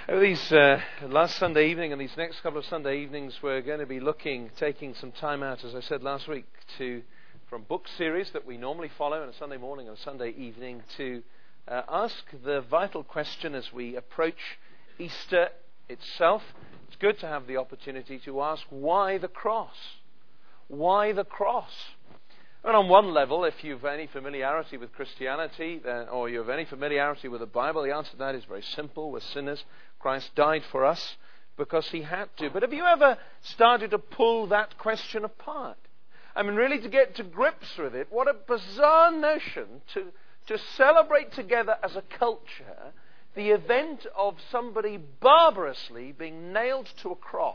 These last Sunday evening and these next couple of Sunday evenings, we're going to be taking some time out, as I said last week, from book series that we normally follow on a Sunday morning and a Sunday evening, to ask the vital question as we approach Easter itself. It's good to have the opportunity to ask, why the cross? Why the cross? And on one level, if you've any familiarity with Christianity, or you have any familiarity with the Bible, the answer to that is very simple. We're sinners. Christ died for us because he had to. But have you ever started to pull that question apart? I mean, really to get to grips with it, what a bizarre notion to celebrate together as a culture the event of somebody barbarously being nailed to a cross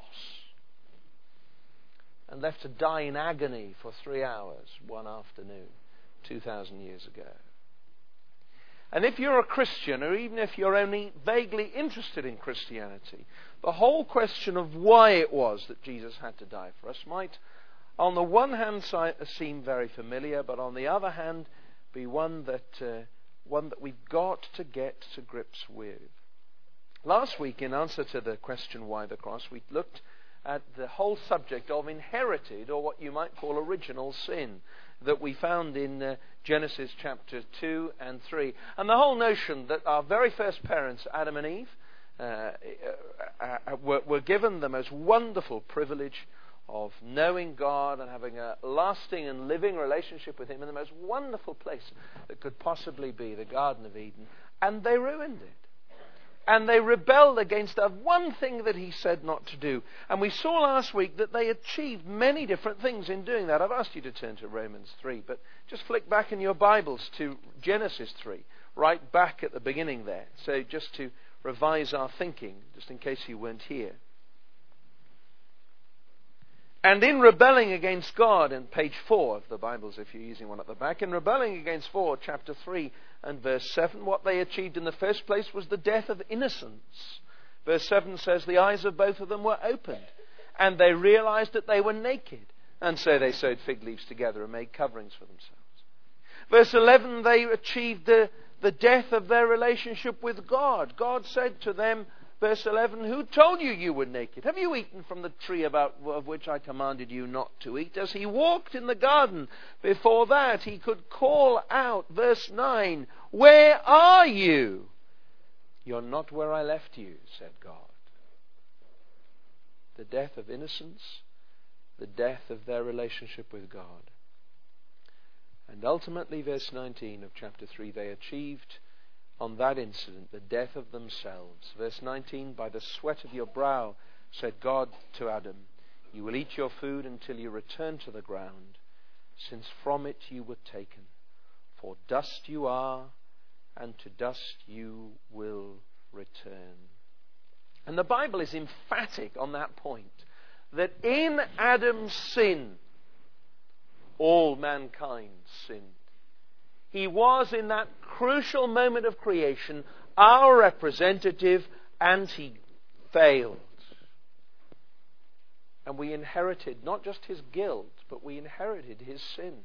and left to die in agony for 3 hours one afternoon 2,000 years ago. And if you're a Christian, or even if you're only vaguely interested in Christianity, the whole question of why it was that Jesus had to die for us might, on the one hand, seem very familiar, but on the other hand, be one that we've got to get to grips with. Last week, in answer to the question, why the cross, we looked at the whole subject of inherited, or what you might call original sin, that we found in Genesis chapter 2 and 3. And the whole notion that our very first parents, Adam and Eve, were given the most wonderful privilege of knowing God and having a lasting and living relationship with him in the most wonderful place that could possibly be, the Garden of Eden. And they ruined it. And they rebelled against the one thing that he said not to do. And we saw last week that they achieved many different things in doing that. I've asked you to turn to Romans 3, but just flick back in your Bibles to Genesis 3, right back at the beginning there. So just to revise our thinking, just in case you weren't here. And in rebelling against God, in page 4 of the Bibles, if you're using one at the back, in rebelling against chapter 3 and verse 7, what they achieved in the first place was the death of innocence. Verse 7 says, the eyes of both of them were opened, and they realized that they were naked, and so they sewed fig leaves together and made coverings for themselves. Verse 11, they achieved the death of their relationship with God. God said to them, verse 11, who told you you were naked? Have you eaten from the tree of which I commanded you not to eat? As he walked in the garden before that, he could call out, verse 9, where are you? You're not where I left you, said God. The death of innocence, the death of their relationship with God. And ultimately, verse 19 of chapter 3, they achieved on that incident the death of themselves. Verse 19, by the sweat of your brow, said God to Adam, you will eat your food until you return to the ground, since from it you were taken. For dust you are, and to dust you will return. And the Bible is emphatic on that point, that in Adam's sin, all mankind sinned. He was, in that crucial moment of creation, our representative, and he failed. And we inherited not just his guilt, but we inherited his sin.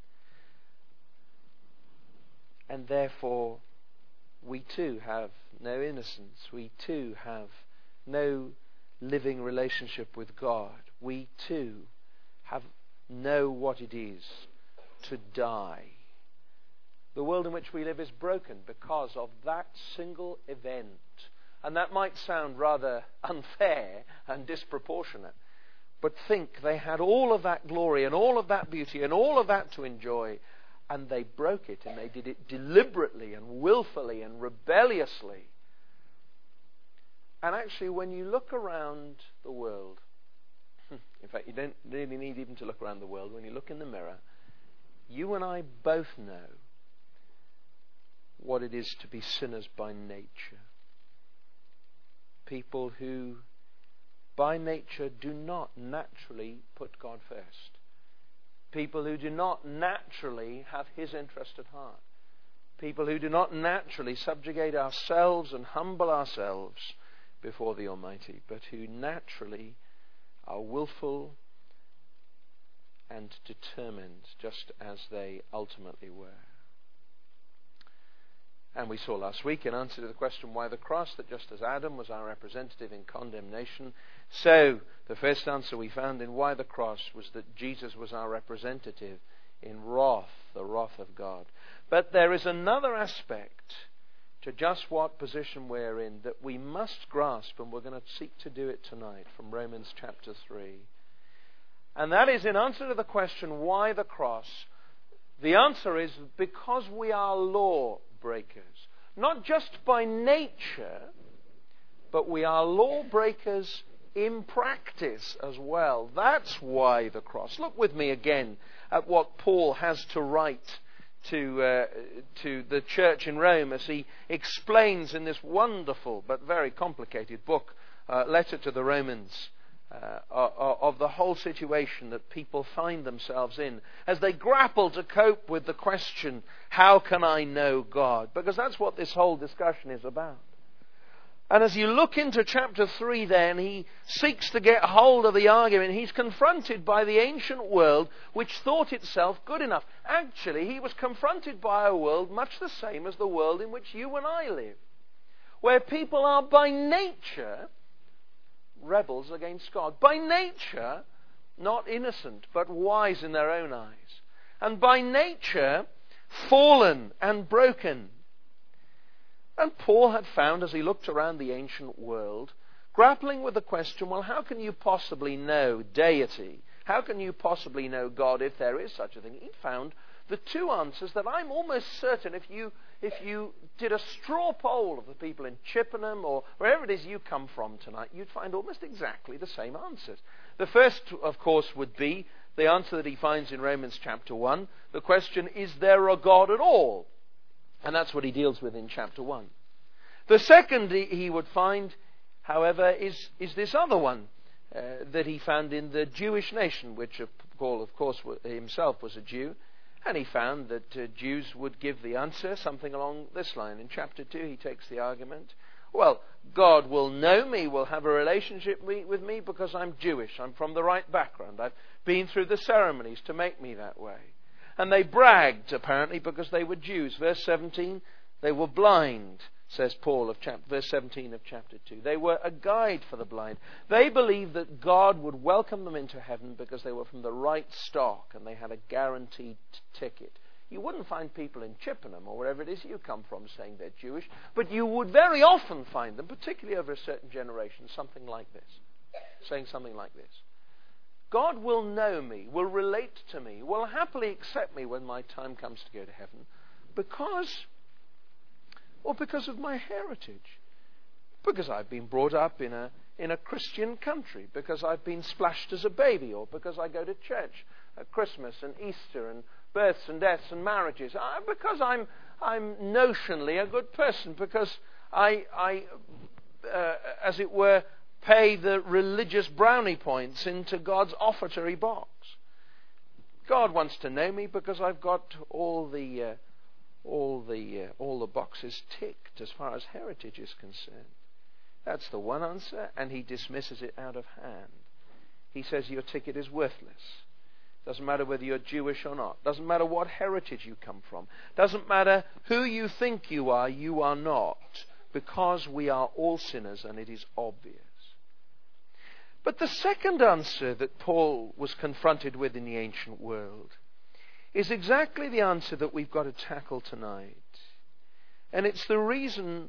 And therefore, we too have no innocence. We too have no living relationship with God. We too know what it is to die. The world in which we live is broken because of that single event. And that might sound rather unfair and disproportionate. But think, they had all of that glory and all of that beauty and all of that to enjoy, and they broke it, and they did it deliberately and willfully and rebelliously. And actually, when you look around the world, in fact, you don't really need even to look around the world. When you look in the mirror, you and I both know what it is to be sinners by nature. People who, by nature, do not naturally put God first. People who do not naturally have his interest at heart. People who do not naturally subjugate ourselves and humble ourselves before the Almighty, but who naturally are willful and determined, just as they ultimately were. And we saw last week, in answer to the question, why the cross, that just as Adam was our representative in condemnation, so the first answer we found in why the cross was that Jesus was our representative in wrath, the wrath of God. But there is another aspect to just what position we're in that we must grasp, and we're going to seek to do it tonight from Romans chapter 3. And that is, in answer to the question, why the cross, the answer is because we are law breakers. Not just by nature, but we are law breakers in practice as well. That's why the cross. Look with me again at what Paul has to write to the church in Rome as he explains in this wonderful but very complicated book, letter to the Romans, of the whole situation that people find themselves in as they grapple to cope with the question, how can I know God? Because that's what this whole discussion is about. And as you look into chapter 3 then, he seeks to get hold of the argument. He's confronted by the ancient world which thought itself good enough. Actually, he was confronted by a world much the same as the world in which you and I live, where people are by nature rebels against God. By nature, not innocent, but wise in their own eyes. And by nature, fallen and broken. And Paul had found, as he looked around the ancient world, grappling with the question, well, how can you possibly know deity? How can you possibly know God if there is such a thing? He found the two answers that I'm almost certain if you did a straw poll of the people in Chippenham or wherever it is you come from tonight, you'd find almost exactly the same answers. The first, of course, would be the answer that he finds in Romans chapter 1. The question, is there a God at all? And that's what he deals with in chapter 1. The second he would find, however, is this other one that he found in the Jewish nation, which Paul, of course, himself was a Jew. And he found that Jews would give the answer, something along this line. In chapter 2, he takes the argument, well, God will know me, will have a relationship with me because I'm Jewish. I'm from the right background. I've been through the ceremonies to make me that way. And they bragged, apparently, because they were Jews. Verse 17, they were blind, says Paul, verse 17 of chapter 2. They were a guide for the blind. They believed that God would welcome them into heaven because they were from the right stock and they had a guaranteed ticket. You wouldn't find people in Chippenham or wherever it is you come from saying they're Jewish, but you would very often find them, particularly over a certain generation, something like this, saying something like this. God will know me, will relate to me, will happily accept me when my time comes to go to heaven because of my heritage. Because I've been brought up in a Christian country, because I've been splashed as a baby, or because I go to church at Christmas and Easter and births and deaths and marriages. Because I'm notionally a good person, because I as it were, pay the religious brownie points into God's offertory box. God wants to know me because I've got all the boxes ticked as far as heritage is concerned. That's the one answer, and he dismisses it out of hand. He says your ticket is worthless. Doesn't matter whether you're Jewish or not. Doesn't matter what heritage you come from. Doesn't matter who you think you are not, because we are all sinners, and it is obvious. But the second answer that Paul was confronted with in the ancient world is exactly the answer that we've got to tackle tonight. And it's the reason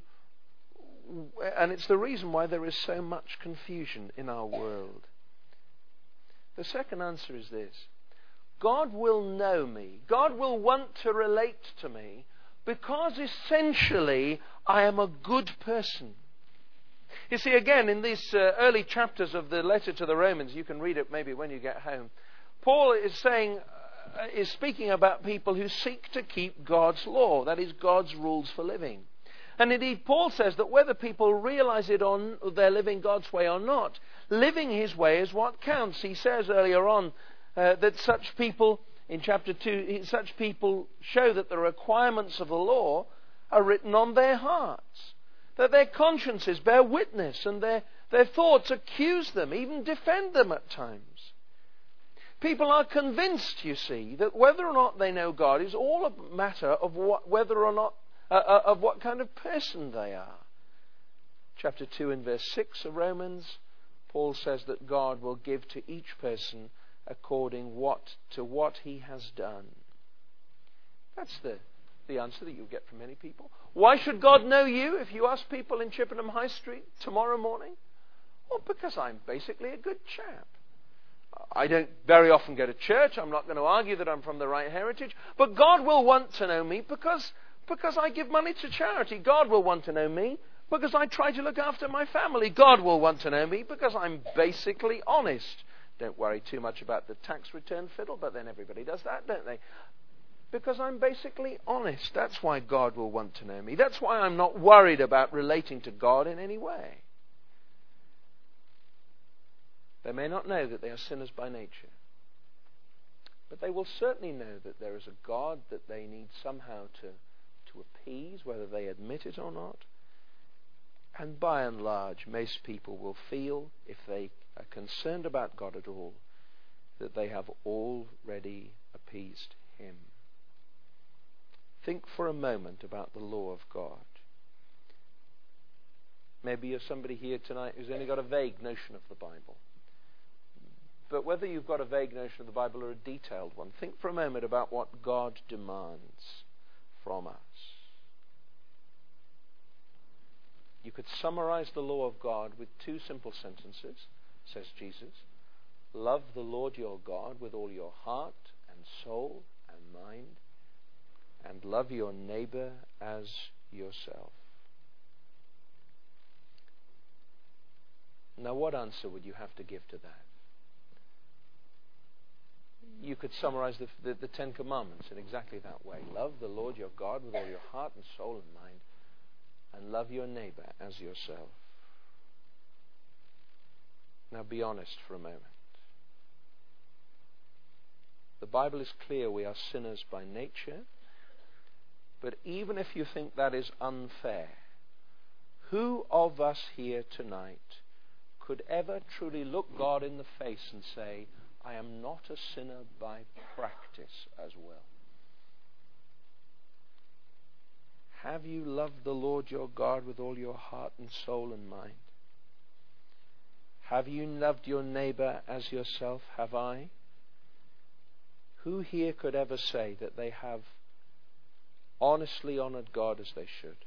why there is so much confusion in our world. The second answer is this. God will know me. God will want to relate to me because essentially I am a good person. You see, again, in these early chapters of the letter to the Romans, you can read it maybe when you get home, Paul is speaking about people who seek to keep God's law, that is, God's rules for living. And indeed, Paul says that whether people realize it or they're living God's way or not, living his way is what counts. He says earlier on that such people, in chapter 2, such people show that the requirements of the law are written on their hearts, that their consciences bear witness and their thoughts accuse them, even defend them at times. People are convinced, you see, that whether or not they know God is all a matter of whether or not of what kind of person they are. Chapter 2 and verse 6 of Romans, Paul says that God will give to each person according to what he has done. That's the answer that you'll get from many people. Why should God know you if you ask people in Chippenham High Street tomorrow morning? Well, because I'm basically a good chap. I don't very often go to church. I'm not going to argue that I'm from the right heritage. But God will want to know me because I give money to charity. God will want to know me because I try to look after my family. God will want to know me because I'm basically honest. Don't worry too much about the tax return fiddle, but then everybody does that, don't they? Because I'm basically honest. That's why God will want to know me. That's why I'm not worried about relating to God in any way. They may not know that they are sinners by nature, but they will certainly know that there is a God that they need somehow to appease, whether they admit it or not. And by and large, most people will feel, if they are concerned about God at all, that they have already appeased Him. Think for a moment about the law of God. Maybe you're somebody here tonight who's only got a vague notion of the Bible. But whether you've got a vague notion of the Bible or a detailed one, think for a moment about what God demands from us. You could summarize the law of God with two simple sentences, says Jesus. Love the Lord your God with all your heart and soul and mind, and love your neighbor as yourself. Now, what answer would you have to give to that? You could summarize the Ten Commandments in exactly that way. Love the Lord your God with all your heart and soul and mind, and love your neighbor as yourself. Now be honest for a moment. The Bible is clear we are sinners by nature, but even if you think that is unfair, who of us here tonight could ever truly look God in the face and say, I am not a sinner by practice as well? Have you loved the Lord your God with all your heart and soul and mind? Have you loved your neighbor as yourself? Have I? Who here could ever say that they have honestly honored God as they should?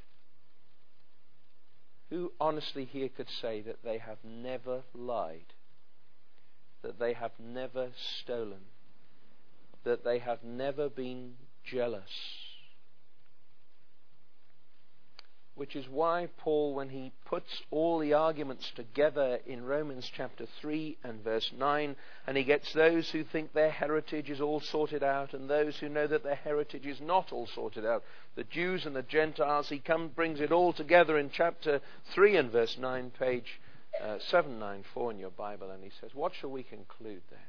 Who honestly here could say that they have never lied? That they have never stolen? That they have never been jealous? Which is why Paul, when he puts all the arguments together in Romans chapter 3 and verse 9, and he gets those who think their heritage is all sorted out and those who know that their heritage is not all sorted out, the Jews and the Gentiles, he brings it all together in chapter 3 and verse 9, page 794 in your Bible, and he says, what shall we conclude then?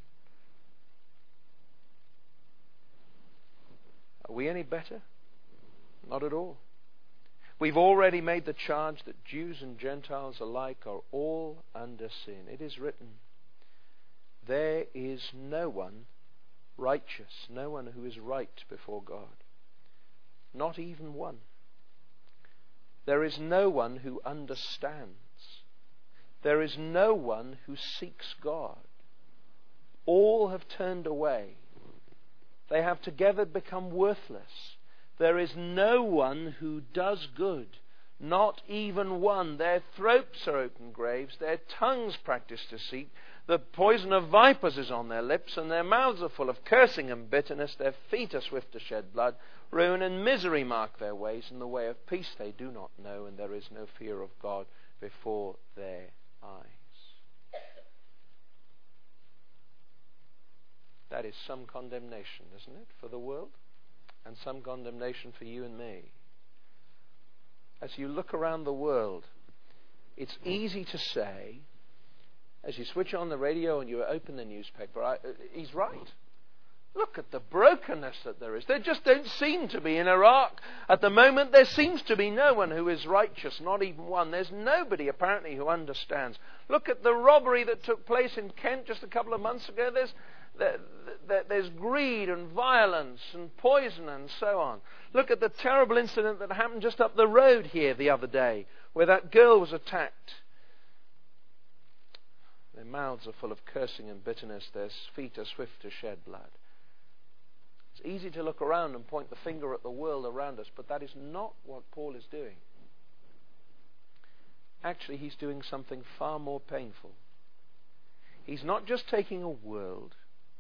Are we any better? Not at all. We've already made the charge that Jews and Gentiles alike are all under sin. It is written, there is no one righteous, no one who is right before God. Not even one. There is no one who understands. There is no one who seeks God. All have turned away. They have together become worthless. There is no one who does good, not even one. Their throats are open graves, their tongues practice deceit, the poison of vipers is on their lips, and their mouths are full of cursing and bitterness, their feet are swift to shed blood, ruin and misery mark their ways, and the way of peace they do not know, and there is no fear of God before their eyes. That is some condemnation, isn't it, for the world? And some condemnation for you and me. As you look around the world, it's easy to say, as you switch on the radio and you open the newspaper, he's right. Look at the brokenness that there is. There just don't seem to be in Iraq. At the moment, there seems to be no one who is righteous, not even one. There's nobody, apparently, who understands. Look at the robbery that took place in Kent just a couple of months ago. There's greed and violence and poison and so on. Look at the terrible incident that happened just up the road here the other day, where that girl was attacked. Their mouths are full of cursing and bitterness. Their feet are swift to shed blood. It's easy to look around and point the finger at the world around us, but that is not what Paul is doing. Actually, he's doing something far more painful. He's not just taking a world.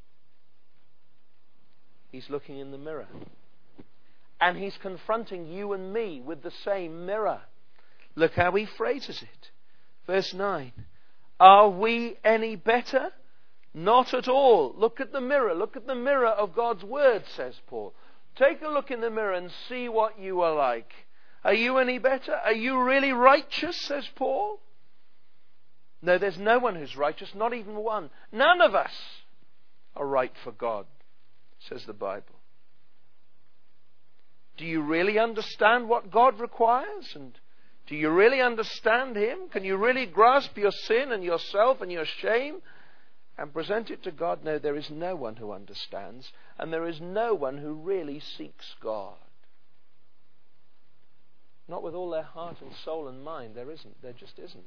He's looking in the mirror. And he's confronting you and me with the same mirror. Look how he phrases it. Verse 9. Are we any better? Not at all. Look at the mirror. Look at the mirror of God's Word, says Paul. Take a look in the mirror and see what you are like. Are you any better? Are you really righteous, says Paul? No, there's no one who's righteous, not even one. None of us are right for God, says the Bible. Do you really understand what God requires? And do you really understand Him? Can you really grasp your sin and yourself and your shame and present it to God? No, there is no one who understands, and there is no one who really seeks God. Not with all their heart and soul and mind. There isn't. There just isn't.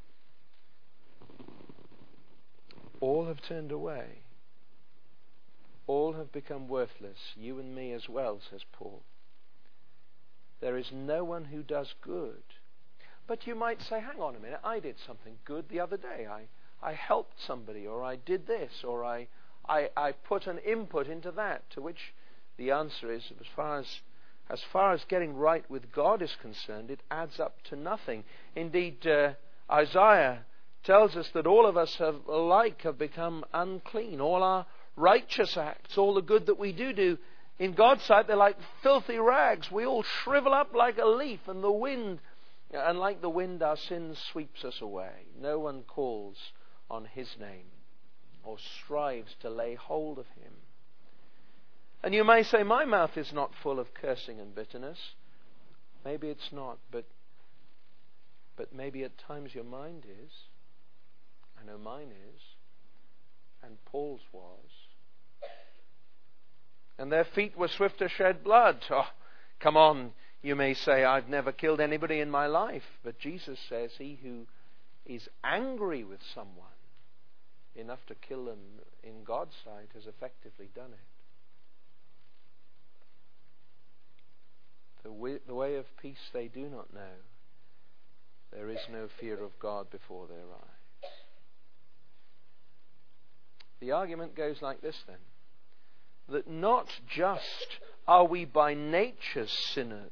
All have turned away. All have become worthless, you and me as well, says Paul. There is no one who does good. But you might say, hang on a minute, I did something good the other day. I helped somebody, or I did this, or I put an input into that. To which the answer is, as far as getting right with God is concerned, it adds up to nothing. Indeed, Isaiah tells us that all of us have become unclean. All our righteous acts, all the good that we do, in God's sight, they're like filthy rags. We all shrivel up like a leaf, and like the wind, our sin sweeps us away. No one calls on His name or strives to lay hold of Him. And you may say, my mouth is not full of cursing and bitterness. Maybe it's not, but maybe at times your mind is. I know mine is. And Paul's was. And their feet were swift to shed blood. Oh, come on, you may say, I've never killed anybody in my life. But Jesus says, he who is angry with someone enough to kill them in God's sight has effectively done it. The way of peace they do not know. There is no fear of God before their eyes. The argument goes like this then. That not just are we by nature sinners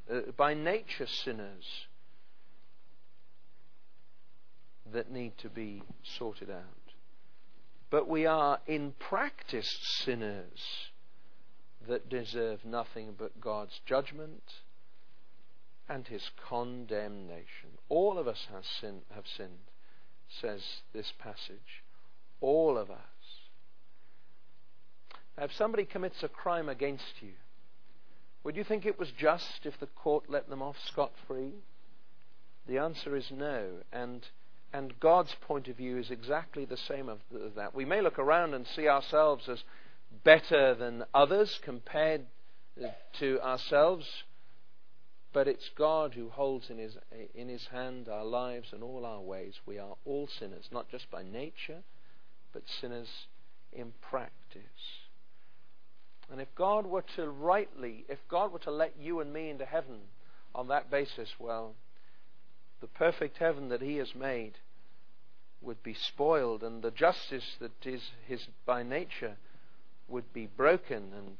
that need to be sorted out, but we are in practice sinners that deserve nothing but God's judgment and His condemnation. All of us have sinned, says this passage. All of us. Now, if somebody commits a crime against you, would you think it was just if the court let them off scot-free? The answer is no. And God's point of view is exactly the same of that. We may look around and see ourselves as better than others compared to ourselves, but it's God who holds in His hand our lives and all our ways. We are all sinners, not just by nature, but sinners in practice. And if God were to let you and me into heaven on that basis, well, the perfect heaven that He has made would be spoiled, and the justice that is His by nature would be broken. And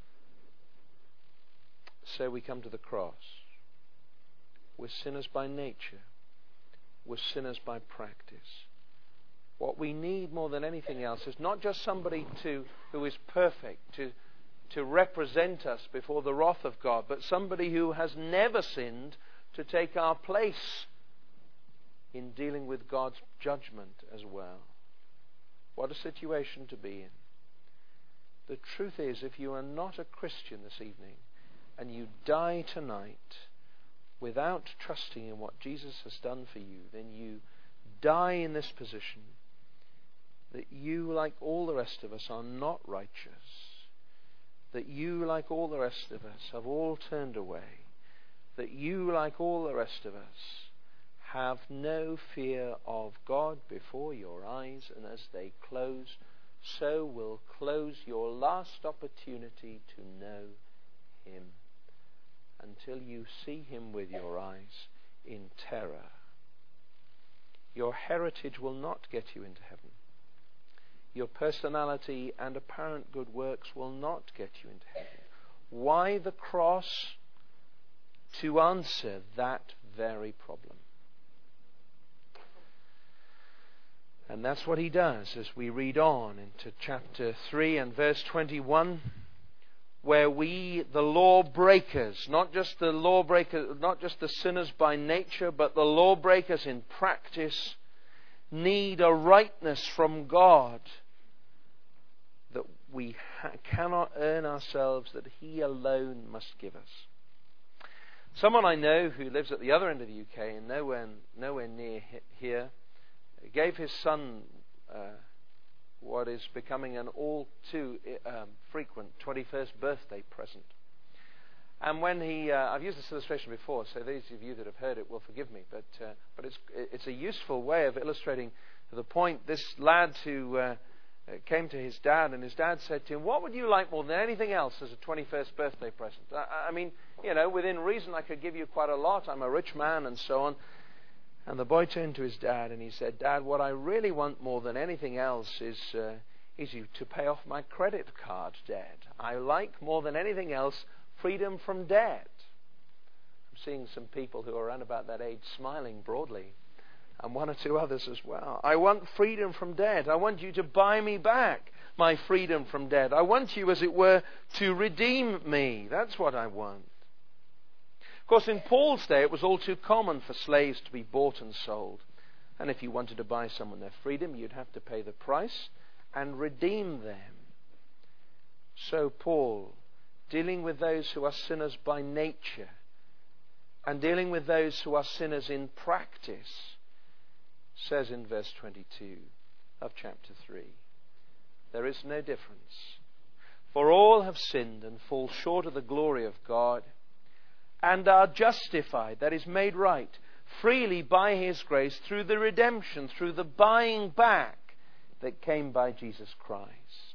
so we come to the cross. We're sinners by nature. We're sinners by practice. What we need more than anything else is not just somebody who is perfect to represent us before the wrath of God, but somebody who has never sinned to take our place in dealing with God's judgment as well. What a situation to be in. The truth is, if you are not a Christian this evening and you die tonight without trusting in what Jesus has done for you, then you die in this position that you, like all the rest of us, are not righteous, that you, like all the rest of us, have all turned away, that you, like all the rest of us, have no fear of God before your eyes, and as they close, so will close your last opportunity to know Him until you see Him with your eyes in terror. Your heritage will not get you into heaven. Your personality and apparent good works will not get you into heaven. Why the cross? To answer that very problem. And that's what He does as we read on into chapter 3 and verse 21, where we, the lawbreakers, not just the sinners by nature, but the lawbreakers in practice, need a rightness from God that we cannot earn ourselves, that He alone must give us. Someone I know who lives at the other end of the UK and nowhere near here, gave his son what is becoming an all too frequent 21st birthday present. And when I've used this illustration before, so those of you that have heard it will forgive me, but it's a useful way of illustrating the point. This lad who came to his dad, and his dad said to him, "What would you like more than anything else as a 21st birthday present? I mean, within reason I could give you quite a lot. I'm a rich man," and so on. And the boy turned to his dad and he said, "Dad, what I really want more than anything else is you to pay off my credit card debt. I like more than anything else freedom from debt." I'm seeing some people who are around about that age smiling broadly, and one or two others as well. I want freedom from debt. I want you to buy me back my freedom from debt. I want you, as it were, to redeem me. That's what I want. Of course, in Paul's day, it was all too common for slaves to be bought and sold. And if you wanted to buy someone their freedom, you'd have to pay the price and redeem them. So Paul, dealing with those who are sinners by nature and dealing with those who are sinners in practice, says in verse 22 of chapter 3, "There is no difference, for all have sinned and fall short of the glory of God, and are justified," that is, made right, "freely by His grace through the redemption, through the buying back that came by Jesus Christ."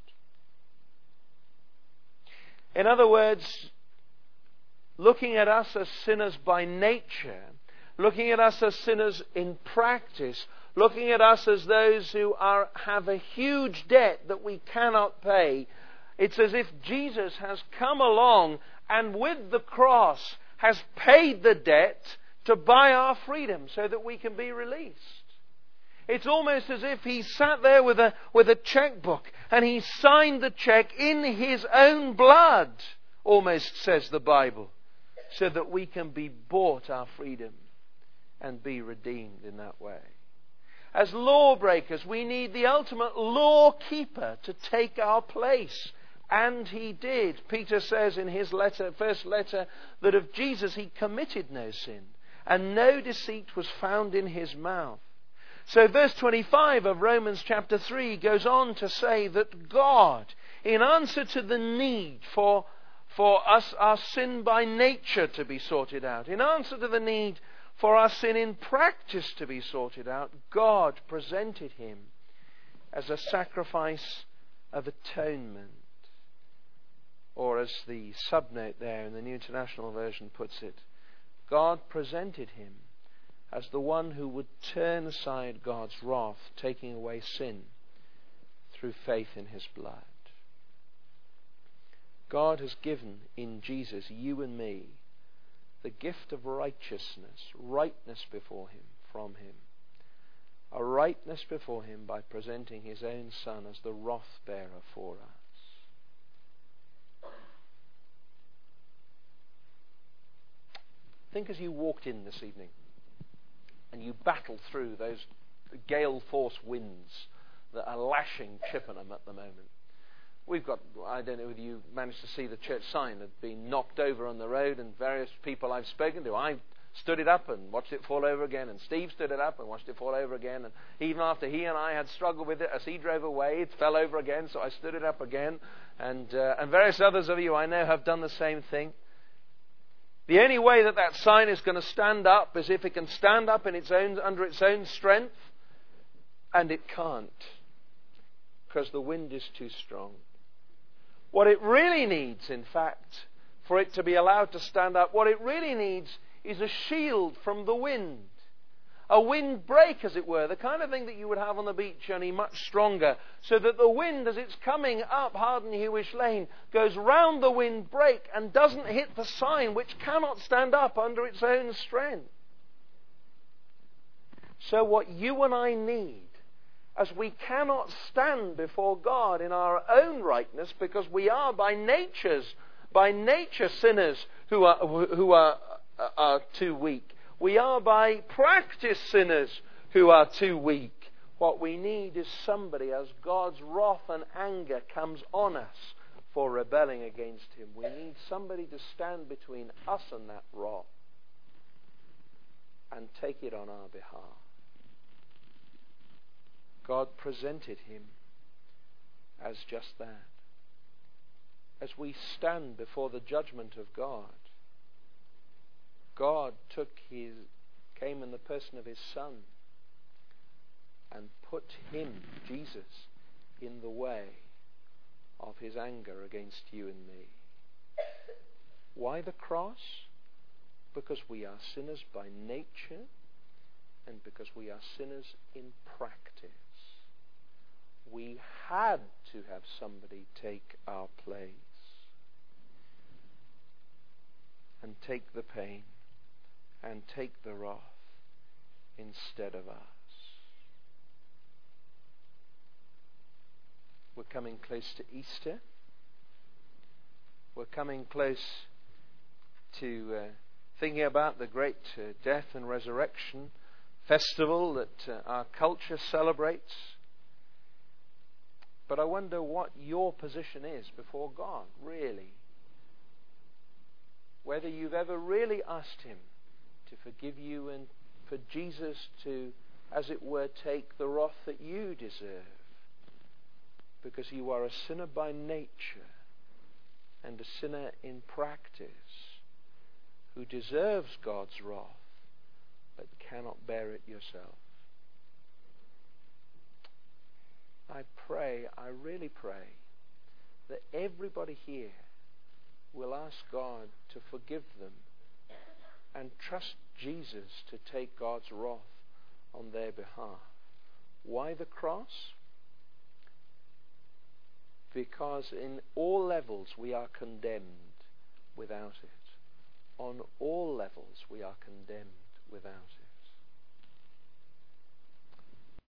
In other words, looking at us as sinners by nature, looking at us as sinners in practice, looking at us as those who have a huge debt that we cannot pay, it's as if Jesus has come along and with the cross has paid the debt to buy our freedom so that we can be released. It's almost as if He sat there with a checkbook and He signed the check in His own blood, almost says the Bible, so that we can be bought our freedom and be redeemed in that way. As lawbreakers, we need the ultimate law keeper to take our place. And He did. Peter says in his first letter, that of Jesus He committed no sin, and no deceit was found in His mouth. So verse 25 of Romans chapter 3 goes on to say that God, in answer to the need for us, our sin by nature to be sorted out, in answer to the need for our sin in practice to be sorted out, God presented Him as a sacrifice of atonement. Or as the subnote there in the New International Version puts it, God presented Him as the one who would turn aside God's wrath, taking away sin through faith in His blood. God has given in Jesus, you and me, the gift of righteousness, rightness before Him, from Him. A rightness before Him by presenting His own Son as the wrath bearer for us. Think as you walked in this evening and you battled through those gale force winds that are lashing Chippenham at the moment. We've got, I don't know whether you managed to see the church sign had been knocked over on the road, and various people I've spoken to, I stood it up and watched it fall over again, and Steve stood it up and watched it fall over again, and even after he and I had struggled with it, as he drove away, it fell over again, so I stood it up again, and various others of you I know have done the same thing. The only way that that sign is going to stand up is if it can stand up in its own, under its own strength, and it can't, because the wind is too strong. What it really needs, in fact, for it to be allowed to stand up, what it really needs is a shield from the wind. A windbreak, as it were, the kind of thing that you would have on the beach, only much stronger, so that the wind, as it's coming up Harden Hewish Lane, goes round the windbreak and doesn't hit the sign, which cannot stand up under its own strength. So what you and I need, as we cannot stand before God in our own rightness, because we are by nature sinners who are too weak. We are by practice sinners who are too weak. What we need is somebody, as God's wrath and anger comes on us for rebelling against Him, we need somebody to stand between us and that wrath and take it on our behalf. God presented Him as just that. As we stand before the judgment of God, God came in the person of His Son and put Him, Jesus, in the way of His anger against you and me. Why the cross? Because we are sinners by nature, and because we are sinners in practice. We had to have somebody take our place and take the pain and take the wrath instead of us. We're coming close to Easter. We're coming close to thinking about the great death and resurrection festival that our culture celebrates. But I wonder what your position is before God, really. Whether you've ever really asked Him to forgive you and for Jesus to, as it were, take the wrath that you deserve. Because you are a sinner by nature and a sinner in practice who deserves God's wrath but cannot bear it yourself. I really pray that everybody here will ask God to forgive them and trust Jesus to take God's wrath on their behalf. Why the cross? Because in all levels we are condemned without it. On all levels we are condemned without it.